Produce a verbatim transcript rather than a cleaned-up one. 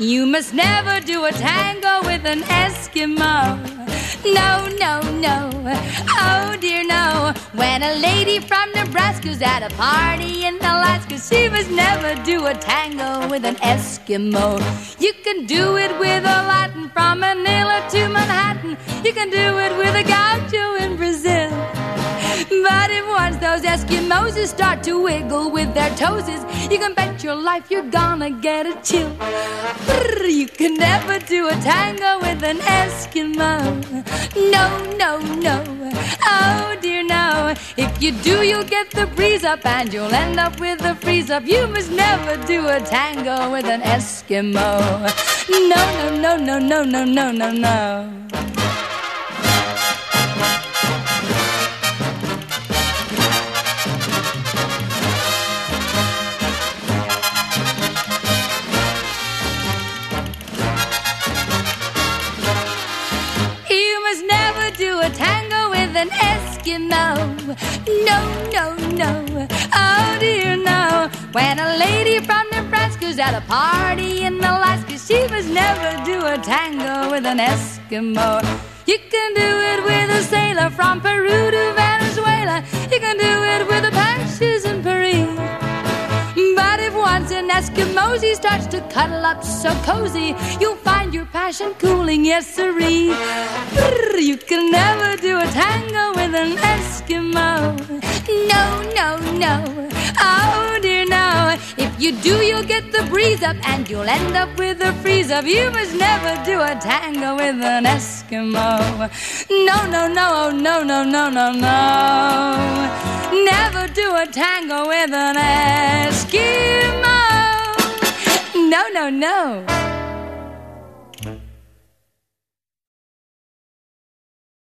You must never do a tango with an Eskimo. No, no, no, oh dear no. When a lady from Nebraska's at a party in Alaska, she must never do a tango with an Eskimo. You can do it with a Latin from Manila to Manhattan. You can do it with a gaucho in Brazil. But if once those Eskimos start to wiggle with their toesies, you can bet your life you're gonna get a chill. You can never do a tango with an Eskimo. No, no, no, oh dear no. If you do, you'll get the breeze up and you'll end up with the freeze up. You must never do a tango with an Eskimo. No, no, no, no, no, no, no, no, no. A tango with an Eskimo. No, no, no, oh dear no. When a lady from Nebraska's at a party in Alaska, she must never do a tango with an Eskimo. You can do it with a sailor from Peru to Venezuela. You can do it with the Pashas in Paris. But if once an Eskimo starts to cuddle up so cozy, you'll find your passion cooling, yes sirree. You can never do a tango with an Eskimo. No, no, no, oh dear no. If you do, you'll get the breeze up and you'll end up with a freeze up. You must never do a tango with an Eskimo. No, no, no, oh no, no, no, no, no. Never do a tango with an Eskimo. No, no, no.